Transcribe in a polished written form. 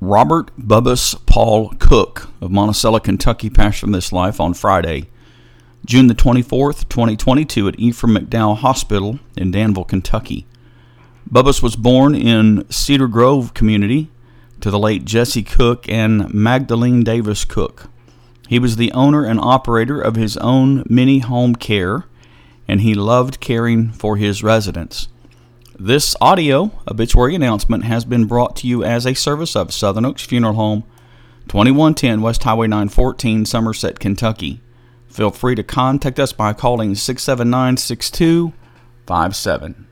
Robert Bubbas Paul Cook of Monticello, Kentucky, passed from this life on Friday, June the 24th, 2022 at Ephraim McDowell Hospital in Danville, Kentucky. Bubbas was born in Cedar Grove community to the late Jesse Cook and Magdalene Davis Cook. He was the owner and operator of his own mini home care, and he loved caring for his residents. This audio obituary announcement has been brought to you as a service of Southern Oaks Funeral Home, 2110 West Highway 914, Somerset, Kentucky. Feel free to contact us by calling 679-6257.